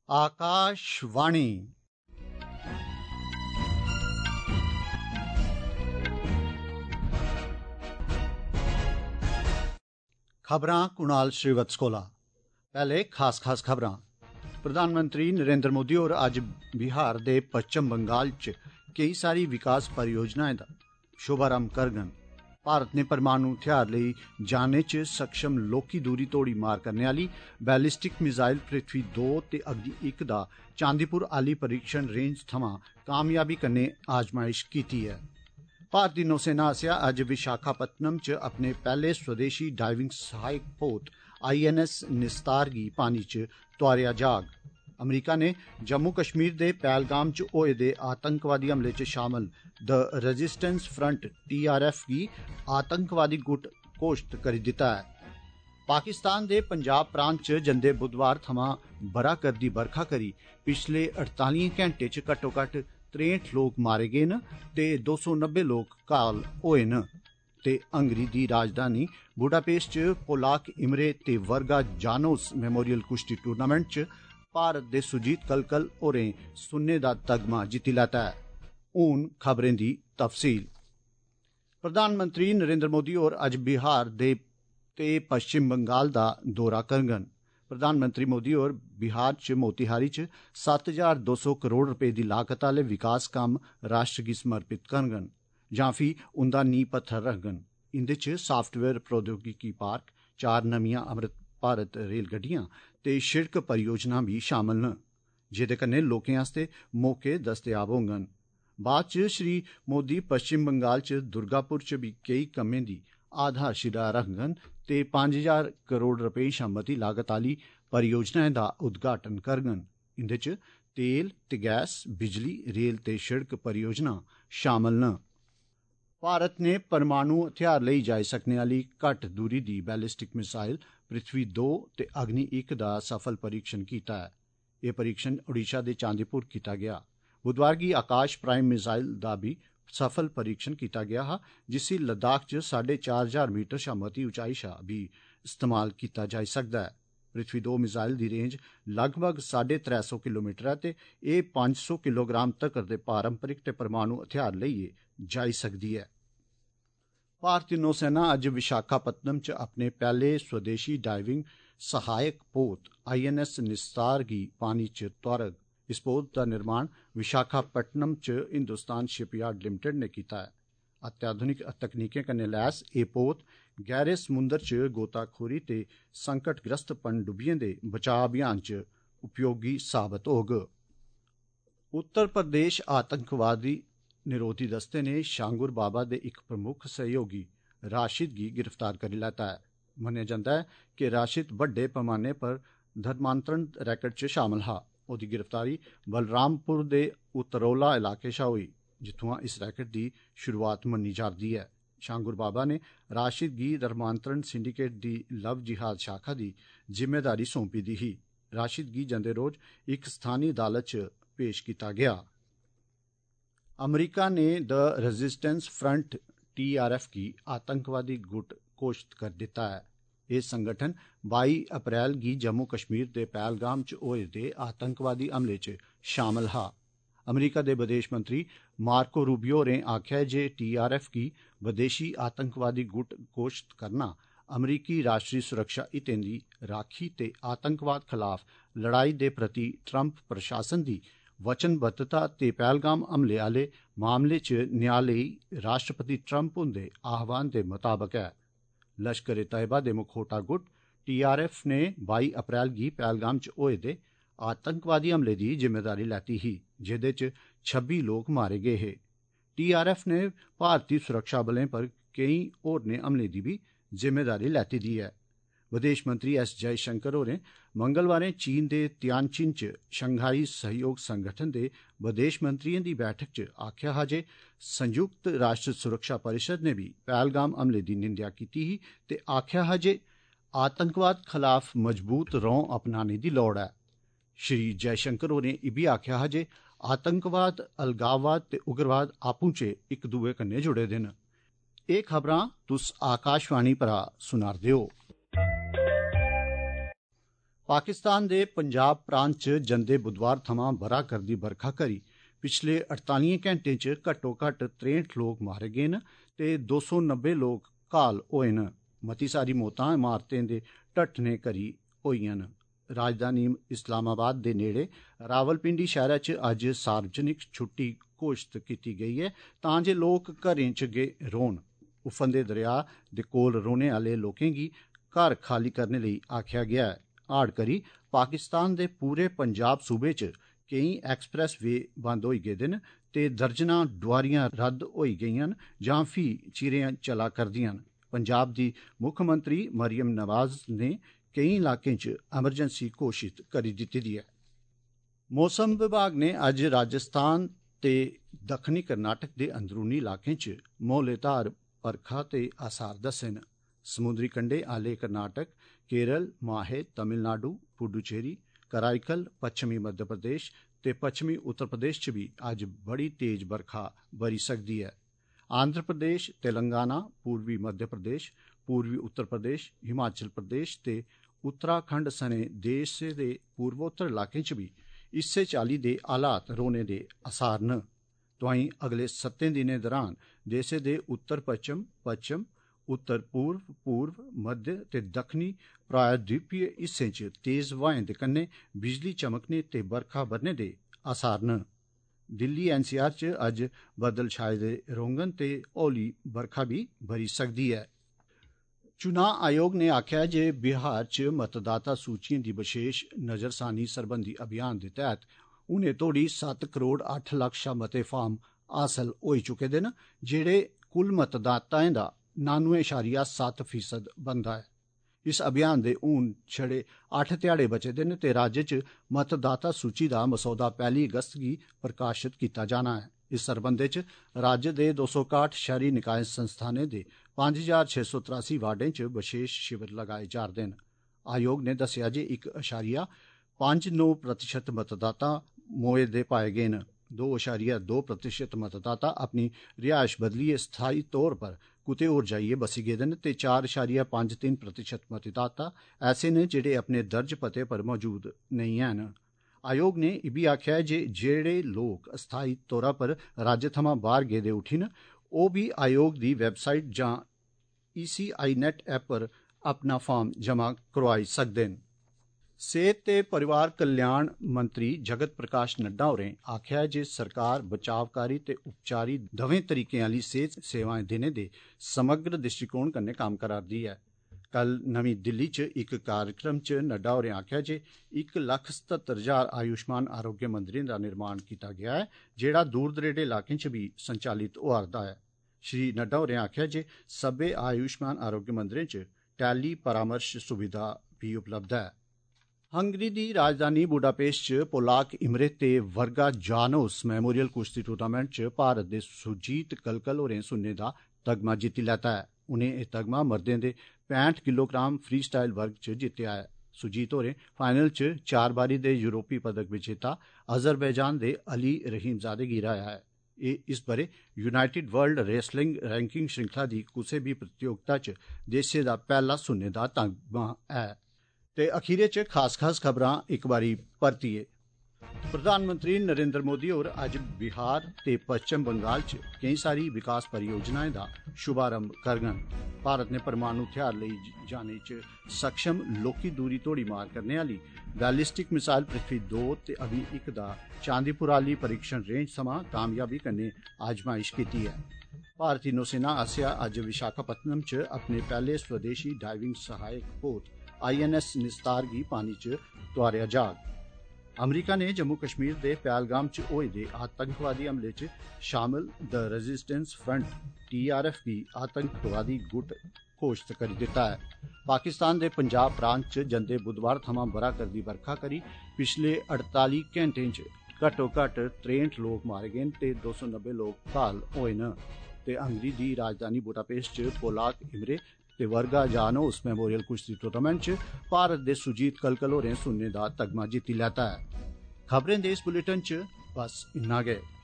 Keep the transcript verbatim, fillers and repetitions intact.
आकाशवाणी खबरां कुणाल श्रीवत्स कोला। पहले खास खास खबरां। प्रधानमंत्री नरेंद्र मोदी होर अज्ज बिहार दे पश्चिम बंगाल च केई सारी विकास परियोजनाएं दा शुभारंभ करङन। भारत ने परमाणु हथियार लेई जाने च सक्षम लौह्की दूरी तोड़ी मार करने आली बैलिस्टिक मिसाइल पृथ्वी दो ते अग्नि इक दा चांदीपुर आली परीक्षण रेंज थमां कामयाबी कन्नै आजमाइश कीती ऐ। भारती नौसेना आसेआ अज्ज विशाखापत्तनम च अपने पैह्ले स्वदेशी डाइविंग सहायक पोत आई एन एस निस्तार गी पानी च तोआरेआ जाग। अमरीका ने जम्मू कश्मीर दे पहलगाम च होए दे आतंकवादी हमले च शामल the resistance front T R F गी आतंकवादी गुट घोषित करी दित्ता ऐ। पाकिस्तान दे पंजाब प्रांत च जंदे बुधवार थमां बरा करदी बरखा करी पिछले अड़ताली घैंटे च घट्टो घट्ट त्रेंठ लोक मारे गे न ते दो सौ नब्बे लोक घायल होए न ते हंगरी दी राजधानी बुडापेस्ट च पोलाक इमरे ते वर्गा जानोस मेमोरियल कुश्ती टूर्नामेंट च भारत दे सुजीत कलकल होरें सुन्ने दा तगमा जित्ती लैता है। हून खबरें दी तफसील। प्रधानमंत्री नरेंद्र मोदी होर अज्ज बिहार दे ते पश्चिम बंगाल दा दौरा करङन। प्रधानमंत्री मोदी होर बिहार च मोतीहारी च सत्त हजार दो सौ करोड़ रपे दी लागत आले विकास कम्म राष्ट्र गी समर्पित करङन जां फ्ही उंदा नींह पत्थर रखङन। इंदे च साफ्टवेयर प्रौद्योगिकी पार्क, चार नमियां अमृत भारत रेलगड्डियां ते शिड़क परियोजना भी शामल न, जेदे कन्नै लोकें आस्ते मौके दस्तयाब होङन। बाद च श्री मोदी पश्चिम बंगाल च दुर्गापुर च भी केई कम्में दी आधारशिला रखङन ते पंज हजार करोड़ रपे शा मती लागत आली परियोजनाएं दा उद्घाटन करङन। इंदे च तेल ते गैस, बिजली, रेल ते शिड़क परियोजना शामल न। भारत ने परमाणु हथियार लेई जाई सकने आली घट्ट दूरी दी बैलिस्टिक मिसाइल पृथ्वी दो ते अग्नि इक दा सफल परीक्षण कीता ऐ। एह् परीक्षण ओडिशा दे चांदीपुर कीता गेआ। बुधवार गी आकाश प्राइम मिसाइल दा भी सफल परीक्षण कीता गेआ हा, जिसी लद्दाख च साढ़े चार हजार मीटर शा मती उचाई शा भी इस्तेमाल कीता जाई सकदा ऐ। पृथ्वी दो मिसाइल दी रेंज लगभग साढ़े त्रै सौ किलोमीटर ऐ ते एह् पंज सौ किलोग्राम तक्कर दे पारंपरिक ते परमाणु हथियार लेइयै जाई सकदी ऐ। भारती नौसेना अज्ज विशाखापत्तनम च अपने पैह्ले स्वदेशी डाइविंग सहायक पोत आई एन एस निस्तार गी पानी च तोआरग। इस पोत दा निर्माण विशाखापट्टनम च हिंदुस्तान शिपयार्ड लिमिटेड ने कीता ऐ। अत्याधुनिक तकनीकें कन्नै लैस एह् पोत गैह्रे समुंदर च गोताखोरी ते संकटग्रस्त पनडुब्बियें दे बचाऽ अभियान च उपयोगी साबत होग। उत्तर प्रदेश आतंकवादी निरोधी दस्ते ने शांगुर बाबा दे इक प्रमुख सहयोगी राशिद गी गिरफ्तार करी लैता ऐ। मन्नेआ जंदा ऐ कि राशिद बड्डे पैमाने पर धर्मांतरण रैकेट च शामल हा। ओह्दी गिरफ्तारी बलरामपुर दे उतरौला इलाके शा होई, जित्थुआं इस रैकेट दी शुरुआत मन्नी जा'रदी ऐ। शांगुर बाबा ने राशिद गी धर्मांतरण सिंडिकेट दी लव जिहाद शाखा दी जिम्मेदारी सौंपी दी ही। राशिद गी जंदे रोज इक स्थानी अदालत च पेश कीता गेआ। अमरीका ने the resistance front T R F गी आतंकवादी गुट घोषित कर दित्ता है। एह् संगठन बाई अप्रैल गी जम्मू कश्मीर दे पहलगाम च होए दे आतंकवादी हमले च शामल हा। अमरीका दे विदेश मंत्री मार्को रूबियो होरें आखेआ जे टी आर एफ गी विदेशी आतंकवादी गुट घोषित करना अमरीकी राष्ट्री सुरक्षा हितें दी राखी ते आतंकवाद खलाफ लड़ाई दे प्रति ट्रंप प्रशासन दी वचनबद्धता ते पहलगाम हमले आले मामले च न्याय लेई राष्ट्रपति ट्रंप हुंदे आह्वान दे मताबक ऐ। लश्कर ए तैयबा दे मुखोटा गुट टी आर एफ ने बाई अप्रैल गी पहलगाम च होए दे आतंकवादी हमले दी जिम्मेदारी लैती ही, जेह्दे च छब्बी लोक मारे गे हे। टी आर एफ ने भारती सुरक्षा बलें पर केई होरनें हमलें दी भी जिम्मेदारी लैती दी ऐ। विदेश मंत्री एस जयशंकर होरें मंगलवारें चीन दे तियानचिन च शंघाई सहयोग संगठन दे विदेश मंत्रियें दी बैठक च आखेआ हा जे संयुक्त राष्ट्र सुरक्षा परिषद ने भी पहलगाम हमले दी निंदेआ कीती ही ते आखेआ हा जे आतंकवाद खलाफ मजबूत रौं अपनाने दी लोड़ ऐ। श्री जयशंकर होरें इब्बी आखेआ हा जे आतंकवाद, अलगाववाद ते उग्रवाद आपूं च इक दुए कन्नै जुड़े दे न। एह् खबरां तुस आकाशवाणी परा सुना'रदे ओ। पाकिस्तान दे पंजाब प्रांत च जंदे बुधवार थमां बरा करदी बरखा करी पिछले अड़तालियें घैंटें च घट्टो घट्ट त्रेंठ लोक मारे गे न ते दो सौ नब्बे लोक घायल होए न। मती सारी मौतां इमारतें दे ढट्ठने करी होईयां न। राजधानी इस्लामाबाद दे नेड़े रावलपिंडी शैह्रा च अज्ज सार्वजनिक छुट्टी घोशत कीती गेई ऐ तां जे लोक घरें च गै रौह्न। उफनदे दरेया दे कोल रौह्ने आह्ले लोकें गी घर खाली करने लेई आखेआ गेआ ऐ। हाड़ करी पाकिस्तान दे पूरे पंजाब सूबे च केईं एक्सप्रैस वे बंद होई गेदे न ते दर्जनां डोआरियां रद्द होई गेइयां न जां फ्ही चिरें चला करदियां न। पंजाब दी मुक्खमंत्री मरियम नवाज ने केईं इलाकें च एमरजेंसी घोशित करी दित्ती दी ऐ। मौसम विभाग ने अज्ज राजस्थान ते दक्खनी कर्नाटक दे अंदरूनी इलाकें च मौलेधार बरखा ते आसार दस्से न। समुद्री कंढे आह्ले कर्नाटक, केरल, माहे, तमिलनाडु, पुडुचेरी, कराईकल, पच्छमी मध्य प्रदेश ते पच्छमी उत्तर प्रदेश च भी अज्ज बड़ी तेज बरखा बरी सकदी ऐ। आंध्र प्रदेश, तेलंगाना, पूर्वी मध्य प्रदेश, पूर्वी उत्तर प्रदेश, हिमाचल प्रदेश ते उत्तराखंड सने देश दे पूर्वोत्तर इलाकें च भी इस्सै चाल्ली दे हालात रौह्ने दे असार न। तोआईं अगले सत्तें दिनें दौरान देशै दे उत्तर पच्छम, पच्छम, उत्तर पूर्व, पूर्व, मध्य ते दक्खनी प्रायद्वीपीय हिस्सें च तेज हवाएं दे कन्नै बिजली चमकने ते बरखा बरने दे असार न। दिल्ली एन सी आर च अज्ज बदल छाए दे रौह्ङन ते हौली बरखा भी बरी सकदी ऐ। चुनां आयोग ने आखेआ जे बिहार च मतदाता सूचिएं दी बशेश नजरसानी सरबंधी अभियान दे तैह्त हुनै तोड़ी सत्त करोड़ अट्ठ लक्ख शा मते फार्म हासल होई चुके दे न, जेह्ड़े कुल मतदाताएं दा नानुए अशारिया सत्त फीसद बनदा ऐ। इस अभियान दे हून छड़े अट्ठ ध्याड़े बचे दे न ते राज्य च मतदाता सूची दा मसौदा पैह्ली अगस्त गी प्रकाशित कीता जाना ऐ। इस सरबंधै च राज्य दे दो सौ काह्ठ शैह्री निकाय संस्थानें दे पंज हजार छे सौ त्रासी वार्डें च बशेश शिविर लगाए जा'रदे न। आयोग ने दस्सेआ जे इक अशारिया पंज नौ प्रतिशत मतदाता मोए दे पाए गे न। दो अशारिया दो प्रतिशत मतदाता अपनी रिहायश बदलियै स्थाई तौर पर कुतै होर जाइयै बसी गेदे न ते चार अशारिया पंज तिन्न प्रतिशत मतदाता ऐसे न जेह्ड़े अपने दर्ज पते पर मौजूद नेईं हैन। आयोग ने इब्बी आखेआ जे जेह्ड़े लोक अस्थाई तौरा पर राज्य थमां बाह्र गेदे उठी न, ओह् बी आयोग दी वैबसाइट जां E C I net app पर अपना फार्म जमा करोआई सकदे न। सेहत ते परिवार कल्याण मंत्री जगत प्रकाश नड्डा होरें आखेआ जे सरकार बचावकारी ते उपचारी दवें तरीकें आह्ली सेहत सेवाएं देने दे समग्र दृष्टिकोण कन्नै कम्म करा'रदी ऐ। कल नमीं दिल्ली च इक कार्यक्रम च नड्डा होरें आखेआ जे इक लक्ख सतहत्तर हजार आयुष्मान आरोग्य मंदिरें दा निर्माण कीता गेआ ऐ, जेह्ड़ा दूर दरेडे इलाकें च भी संचालित होआ'रदा ऐ। श्री नड्डा होरें आखेआ जे सब्बै आयुष्मान आरोग्य मंदिरें च टैली परामर्श सुविधा भी उपलब्ध ऐ। हंगरी दी राजधानी बुडापेस्ट च पोलाक इमरे ते वर्गा जानोस मेमोरियल कुश्ती टूर्नामेंट च भारत दे सुजीत कलकल होरें सुन्ने दा तगमा जित्ती लैता ऐ। उनें एह् तगमा मर्दें दे पैंठ किलोग्राम फ्री स्टाइल वर्ग च जित्तेआ ऐ। सुजीत होरें फाइनल च चार बारी दे यूरोपी पदक विजेता अजरबैजान दे अली रहीमजादे गी हराया ऐ। एह् इस ब'रे यूनाइटेड वर्ल्ड रेसलिंग रैंकिंग श्रृंखला दी कुसै बी प्रतियोगिता च देशै दा पैह्ला सुन्ने दा तगमा ऐ। ते अखीरे च खास खास खबरां इक बारी परतियै। प्रधानमंत्री नरेंद्र मोदी होर अज्ज बिहार ते पश्चिम बंगाल च केईं सारी विकास परियोजनाएं दा शुभारंभ करङन। भारत ने परमाणु हथियार लेई जाने च सक्षम लौह्की दूरी तोड़ी मार करने आह्ली बैलिस्टिक मिसाइल पृथ्वी दो ते अभी इक दा चांदीपुर आह्ली परीक्षण रेंज थमां कामयाबी कन्नै आजमाइश कीती ऐ। भारती नौसेना आसेआ अज्ज विशाखापत्तनम च अपने पैह्ले स्वदेशी डाइविंग सहायक पोत आई एन एस निस्तार गी पानी च तोआरेआ जाग। अमरीका ने जम्मू कश्मीर दे पहलगाम च होए दे आतंकवादी हमले च शामल the resistance front T R F गी आतंकवादी गुट घोषित करी दित्ता ऐ। पाकिस्तान दे पंजाब प्रांत च जंदे बुधवार थमां बरा करदी बरखा करी पिछले अड़ताली घैंटें च घट्टो घट्ट त्रेंठ लोक मारे गे न ते दो सौ नब्बे लोक घायल होए न। ते हंगरी दी राजधानी बुडापेस्ट च पोलाक इमरे ते वर्गा जानोस मेमोरियल कुश्ती टूर्नामेंट च भारत दे सुजीत कलकल होरें सुन्ने दा तगमा जित्ती लैता ऐ। खबरें दे इस बुलेटिन च बस इन्ना गै।